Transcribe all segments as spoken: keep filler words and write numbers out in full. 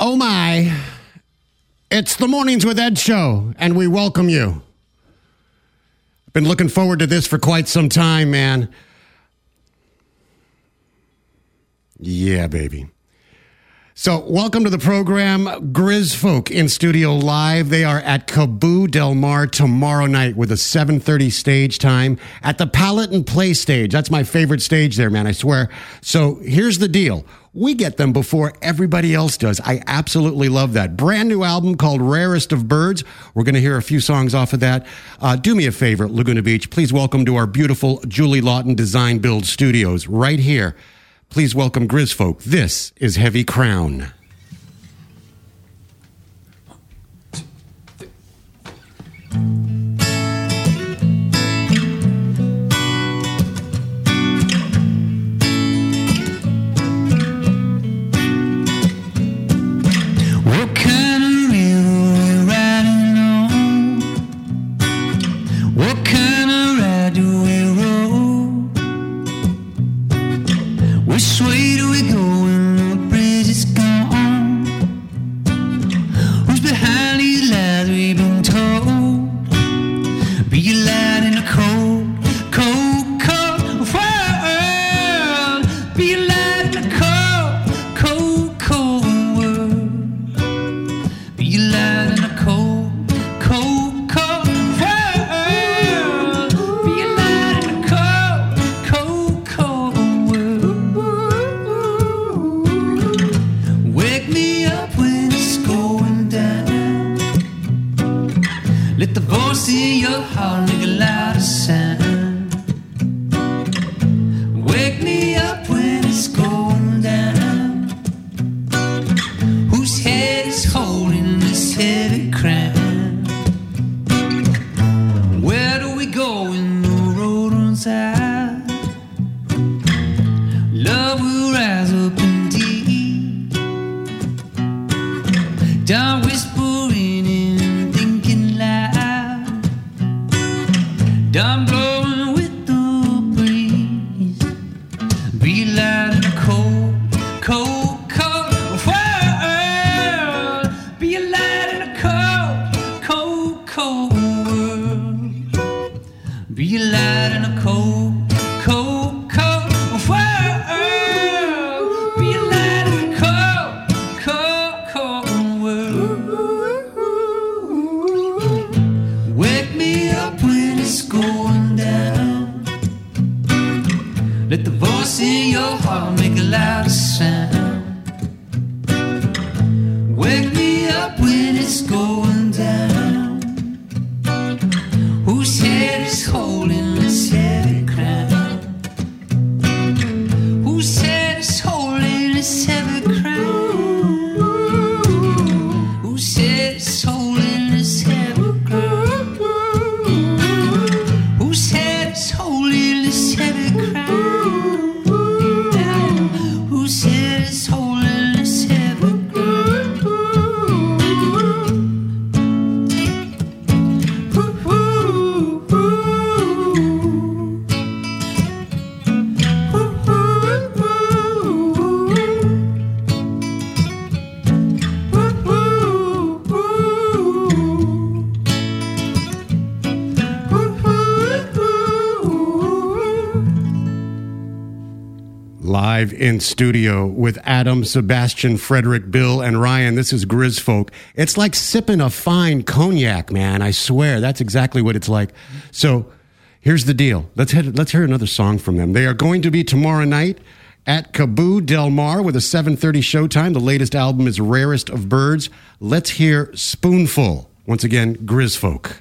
Oh my, it's the Mornings with Ed show, and we welcome you. I've been looking forward to this for quite some time, man. Yeah, baby. So, welcome to the program, Grizz Folk in studio live. They are at Caboo Del Mar tomorrow night with a seven thirty stage time at the Palette and Play stage. That's my favorite stage there, man, I swear. So, here's the deal. We get them before everybody else does. I absolutely love that. Brand new album called Rarest of Birds. We're going to hear a few songs off of that. Uh, do me a favor, Laguna Beach. Please welcome to our beautiful Julie Lawton Design Build Studios right here. Please welcome Grizz Folk. This is Heavy Crown. What kind of river we riding on? What kind of ride do we roll? Which way do we go when the bridge is gone? Who's behind these lies we've been told? Be you light in a cold, cold, cold world. Be you light in a cold, cold, cold world. Be you light in a cold, cold, cold world. Be you light in a cold, cold, cold world. Wake me up when it's going down. Let the voice in your heart make a louder sound. Wake me up when it's going down. Whose head is holding this heavy crown? Where do we go when the road runs out? Love will rise up indeed. Down whispering and thinking loud. Down blowing with the breeze. Be light in a cold, cold, cold world. Be a light in a cold, cold, cold world. Be a light in a cold, cold, cold world. Be a light in a cold, cold, cold world. Wake me up when it's going down. Let the voice in your heart make a louder sound. Wake me up when it's going down. Whose head is holding this heavy crown? Whose head is holding this heavy crown? Whose head is holding this heavy crown? Whose head is holding this heavy crown? Whose head is holding this heavy crown? Live in studio with Adam, Sebastian, Frederick, Bill, and Ryan. This is Grizz Folk. It's like sipping a fine cognac, man. I swear, that's exactly what it's like. So here's the deal. Let's head, let's hear another song from them. They are going to be tomorrow night at Caboo Del Mar with a seven thirty showtime. The latest album is Rarest of Birds. Let's hear Spoonful. Once again, Grizz Folk.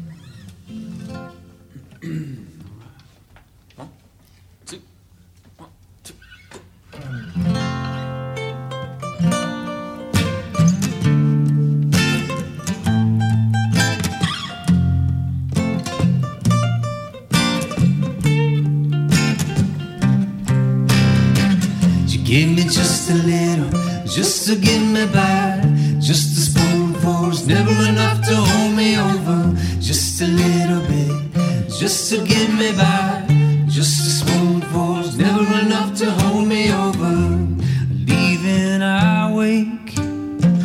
Give me just a little, just to get me by. Just a spoonful's never enough to hold me over. Just a little bit, just to get me by. Just a spoonful's never enough to hold me over. Leaving our wake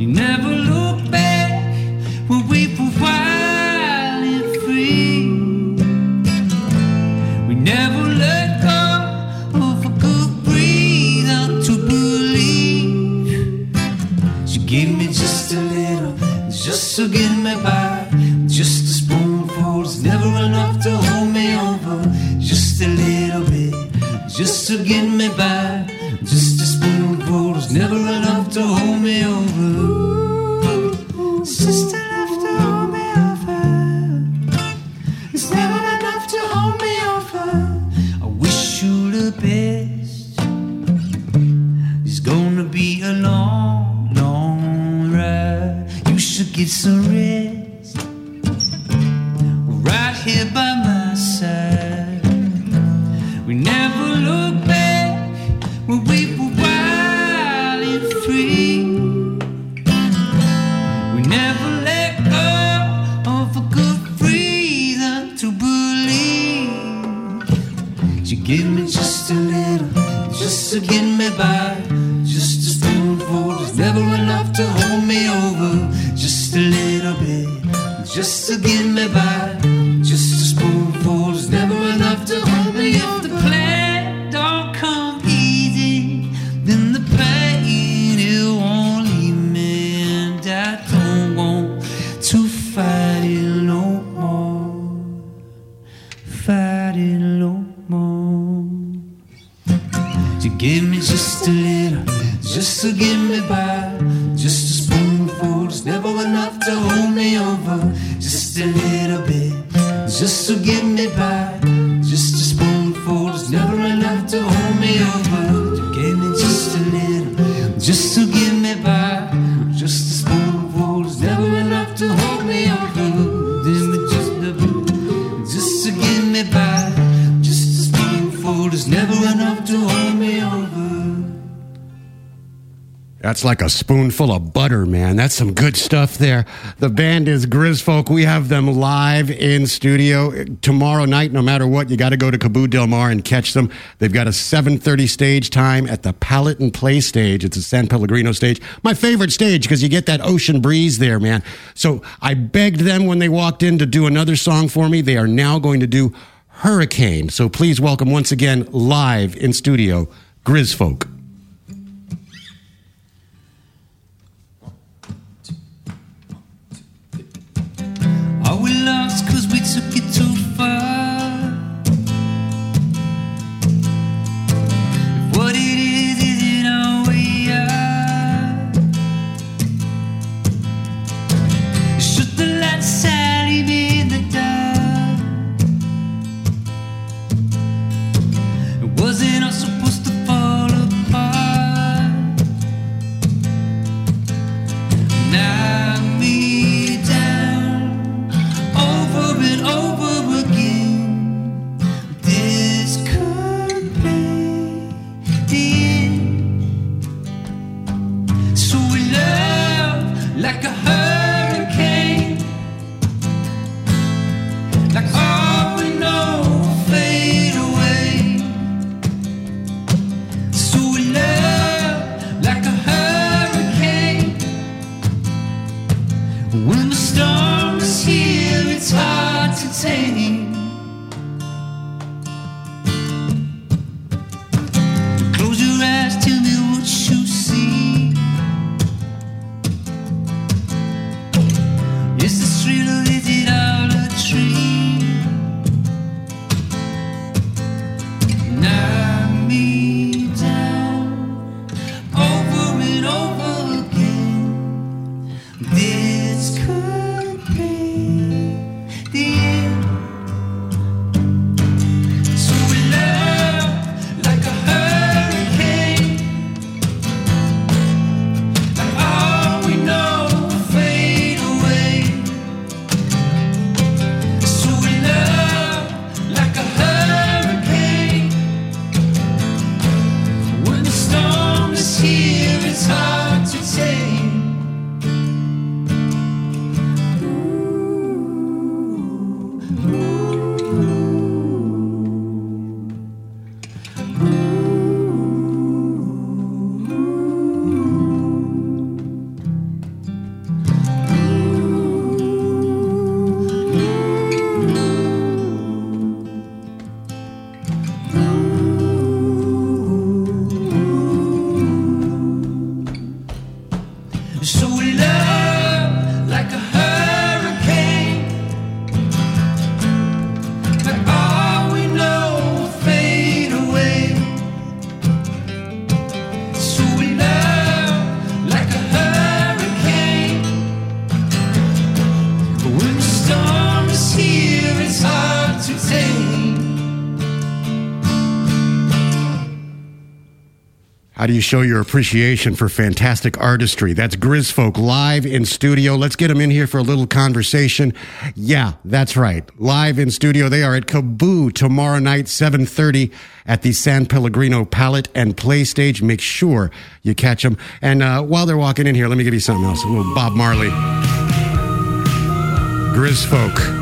never look back when we were wild and free. We never let go of a good breather to believe. She gave me just a little, just to get me by. Just a spoonful is never enough to hold me over. Just a little bit, just to get me by. Just a spoonful is never enough to hold me over. It's just enough to hold me over. It's never enough to hold me over. I wish you the best. It's gonna be a long, long ride. You should get some rest right here by my side. We never look back when we were wild and free. We never let go of a good breather to believe. She gave me just a little, just to get me by. Just a spoonful is never enough to hold me over. Just a little bit, just to get me by. Just a spoonful is never enough to hold me over. If the plan don't come easy, then the pain it won't leave me, and I don't want to fight it no more. Fight it no more. You gave me just a little, just to get me by. Just a spoonful is never enough to hold me over. Just a little bit, just to get me by. Just a spoonful is never enough to hold me over. You gave me just a little, just to get me by. Just a spoonful is never enough to hold me over. Give me just a bit, just to get me by. Just a spoonful is never enough to hold me over. That's like a spoonful of butter, man. That's some good stuff there. The band is Grizfolk. We have them live in studio tomorrow night. No matter what, you got to go to Caboo Del Mar and catch them. They've got a seven thirty stage time at the Palette and Play stage. It's a San Pellegrino stage. My favorite stage because you get that ocean breeze there, man. So I begged them when they walked in to do another song for me. They are now going to do Hurricane. So please welcome once again live in studio, Grizfolk. Are we lost cause we took it too far? If what it is isn't all we are, should the lights out, leave me in the dark? It wasn't all supposed to fall apart. Knock me down over and over again. This could be the end. So we love like a hurricane, like all we know will fade away. So we love like a hurricane. When the storm is here, it's hard to tame. Close your eyes, tell me what you see. Is the street or is it all a dream? Knock me down over and over again. This could be the end. How do you show your appreciation for fantastic artistry? That's Grizz Folk live in studio. Let's get them in here for a little conversation. Yeah, that's right. Live in studio. They are at Kaboo tomorrow night, seven thirty at the San Pellegrino Palette and Play Stage. Make sure you catch them. And uh, while they're walking in here, let me give you something else. A little Bob Marley. Grizz Folk.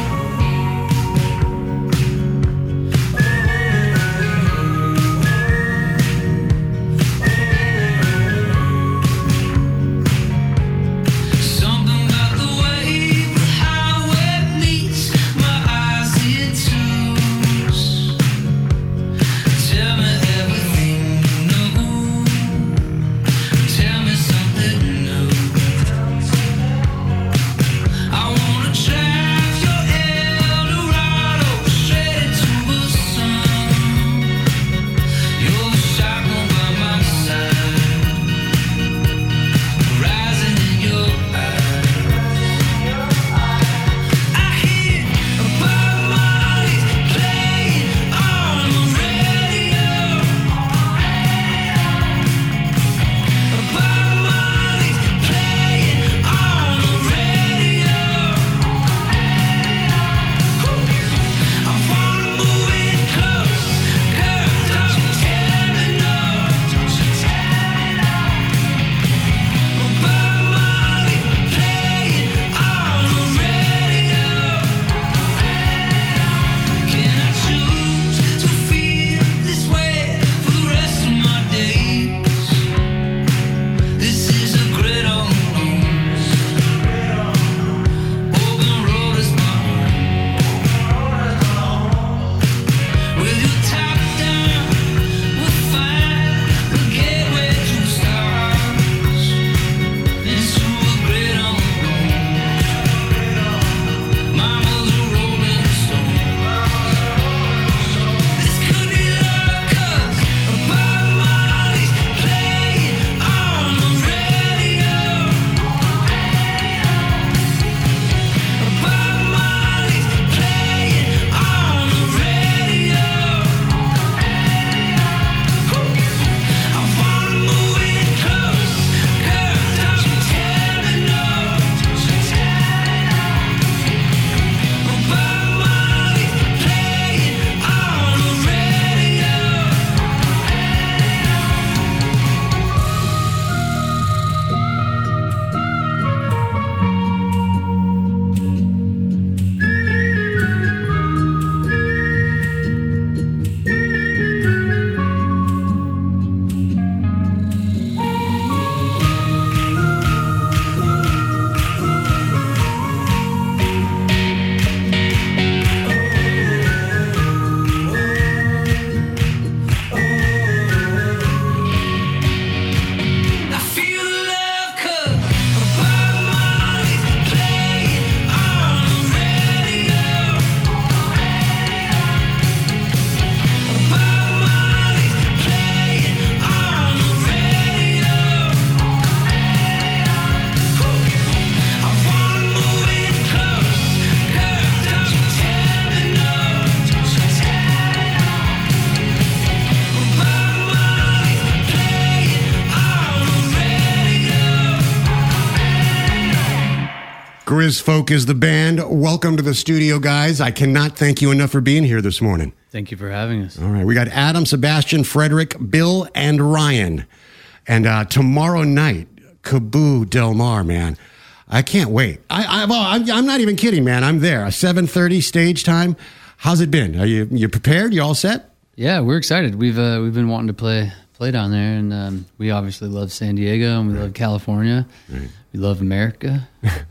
Grizz Folk is the band. Welcome to the studio, guys. I cannot thank you enough for being here this morning. Thank you for having us. All right. We got Adam, Sebastian, Frederick, Bill, and Ryan. And uh, tomorrow night, Kaboo Del Mar, man. I can't wait. I, I, well, I'm, I'm not even kidding, man. I'm there. A seven thirty stage time. How's it been? Are you you prepared? You all set? Yeah, we're excited. We've uh, we've been wanting to play play down there, and um, we obviously love San Diego, and we right. love California. Right. We love America,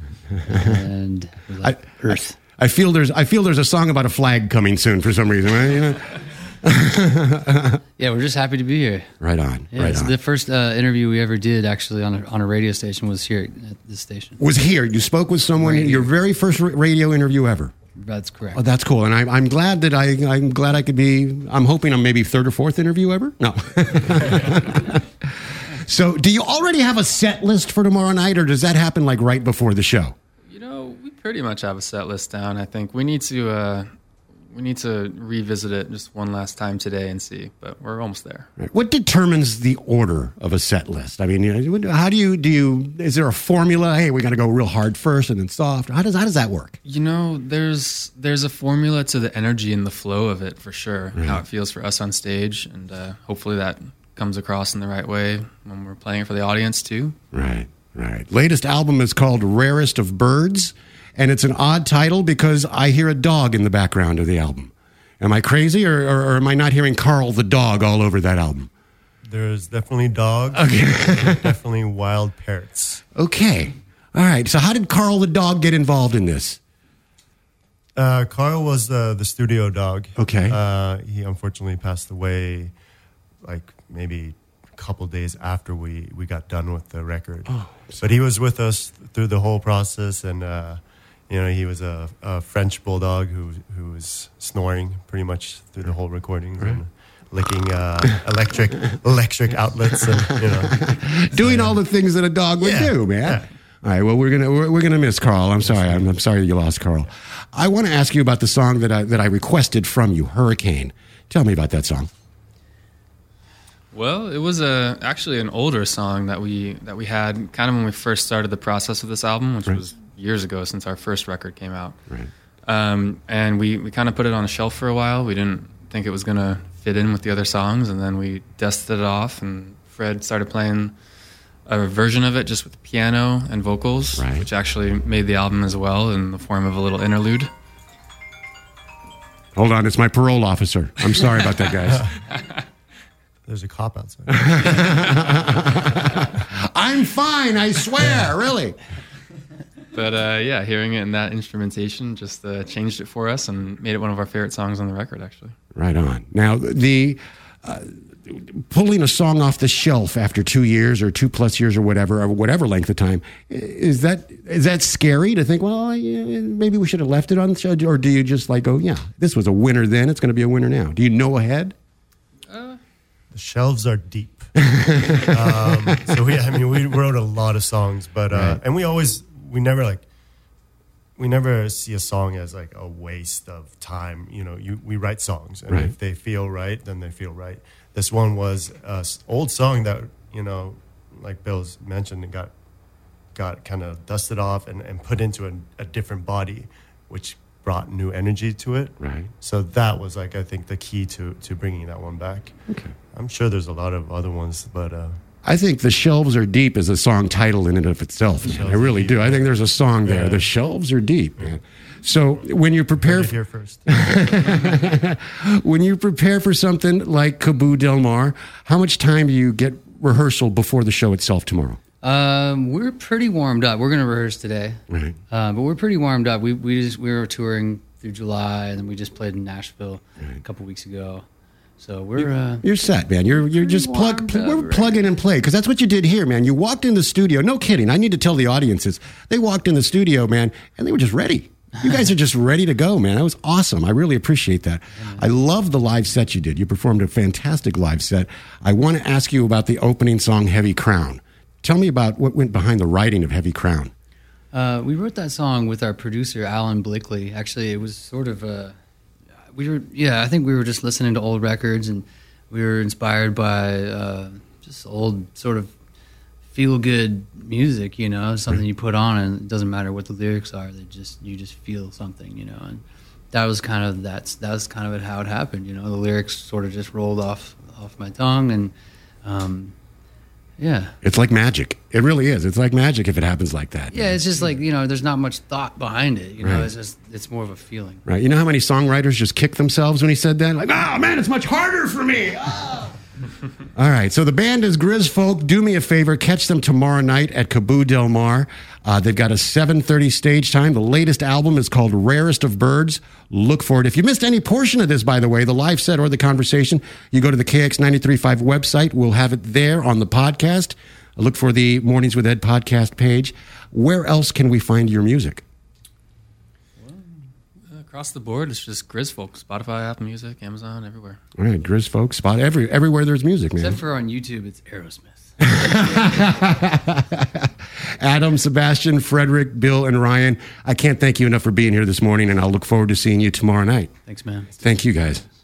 and we love I, Earth. I, I feel there's I feel there's a song about a flag coming soon for some reason. Right? You know? Yeah, we're just happy to be here. Right on. Yeah, right on. The first uh, interview we ever did actually on a, on a radio station was here at this station. Was here. You spoke with someone. Radio. Your very first radio interview ever. That's correct. Oh, that's cool. And I, I'm glad that I, I'm glad I could be, I'm hoping I'm maybe third or fourth interview ever. No. So do you already have a set list for tomorrow night, or does that happen like right before the show? You know, we pretty much have a set list down. I think we need to, uh, we need to revisit it just one last time today and see. But we're almost there. Right. What determines the order of a set list? I mean, you know, how do you do? You is there a formula? Hey, we got to go real hard first and then soft. How does how does that work? You know, there's there's a formula to the energy and the flow of it for sure. Right. How it feels for us on stage, and uh, hopefully that comes across in the right way when we're playing it for the audience too. Right, right. Latest album is called Rarest of Birds, and it's an odd title because I hear a dog in the background of the album. Am I crazy, or, or, or am I not hearing Carl the dog all over that album? There's definitely dogs. Okay. There's definitely wild parrots. Okay. All right. So how did Carl the dog get involved in this? Uh, Carl was the, the studio dog. Okay. Uh, he unfortunately passed away like maybe a couple days after we, we got done with the record. Oh, but he was with us through the whole process, and uh, you know, he was a, a French bulldog who who was snoring pretty much through the whole recordings and licking uh, electric electric outlets, and you know, Doing all the things that a dog would Yeah, do, man. yeah. All right. Well, we're gonna we're, we're gonna miss Carl. I'm sorry. I'm, I'm sorry that you lost Carl. I want to ask you about the song that I that I requested from you, Hurricane. Tell me about that song. Well, it was a actually an older song that we that we had kind of when we first started the process of this album, which Right. was years ago since our first record came out. Right. Um, and we, we kind of put it on a shelf for a while. We didn't think it was going to fit in with the other songs, and then we dusted it off, and Fred started playing a version of it just with piano and vocals, Right. which actually made the album as well in the form of a little interlude. Hold on. It's my parole officer. I'm sorry about that, guys. there's a cop outside. I'm fine. I swear. Really. But uh, yeah, hearing it in that instrumentation just uh, changed it for us and made it one of our favorite songs on the record, actually. Right on. Now, the uh, pulling a song off the shelf after two years or two plus years or whatever, or whatever length of time, is that is that scary to think, well, yeah, maybe we should have left it on the show? Or do you just like go, yeah, this was a winner then, it's going to be a winner now? Do you know ahead? The shelves are deep. um, so we, I mean, we wrote a lot of songs, but uh, Right. and we always, we never like, we never see a song as like a waste of time. You know, you we write songs, and Right. if they feel right, then they feel right. This one was an old song that, you know, like Bill's mentioned, it got got kind of dusted off and, and put into a, a different body, which brought new energy to it. Right. So that was like, I think, the key to to bringing that one back. Okay. I'm sure there's a lot of other ones, but uh, I think The Shelves Are Deep is a song title in and of itself. Man. I really do. I think there's a song there. Yeah. The Shelves Are Deep, man. So when you prepare heard it for, here first. when you prepare for something like Caboo Del Mar, how much time do you get rehearsal before the show itself tomorrow? Um, we're pretty warmed up. We're going to rehearse today, Right. uh, but we're pretty warmed up. We we just we were touring through July, and then we just played in Nashville a couple weeks ago. So we're uh, You're set, man. You're you're just plug. warmed Pl- up, we're right? plug in and play because that's what you did here, man. You walked in the studio. No kidding. I need to tell the audiences. They walked in the studio, man, and they were just ready. You guys are just ready to go, man. That was awesome. I really appreciate that. I love the live set you did. You performed a fantastic live set. I want to ask you about the opening song, Heavy Crown. Tell me about what went behind the writing of Heavy Crown. Uh, we wrote that song with our producer Alan Blakely. Actually, it was sort of a we were yeah. I think we were just listening to old records, and we were inspired by uh, just old sort of feel good music. You know, something you put on, and it doesn't matter what the lyrics are. They just you just feel something. You know, and that was kind of that's that was kind of how it happened. You know, the lyrics sort of just rolled off off my tongue, and um, yeah. It's like magic. It really is. It's like magic if it happens like that. Yeah, it's just like, you know, there's not much thought behind it. You know, Right. it's just, it's more of a feeling. Right. You know how many songwriters just kicked themselves when he said that? Like, oh, man, it's much harder for me. Oh. All right. So the band is Grizz Folk. Do me a favor. Catch them tomorrow night at Caboo Del Mar. Uh, they've got a seven thirty stage time. The latest album is called Rarest of Birds. Look for it. If you missed any portion of this, by the way, the live set or the conversation, you go to the K X ninety-three point five website. We'll have it there on the podcast. Look for the Mornings with Ed podcast page. Where else can we find your music? Across the board, it's just Grizz Folk. Spotify, Apple Music, Amazon, everywhere. All right, Grizz Folk, spot every everywhere there's music, man. Except for on YouTube, it's Aerosmith. Adam, Sebastian, Frederick, Bill, and Ryan, I can't thank you enough for being here this morning, and I'll look forward to seeing you tomorrow night. Thanks, man. Thank you, guys.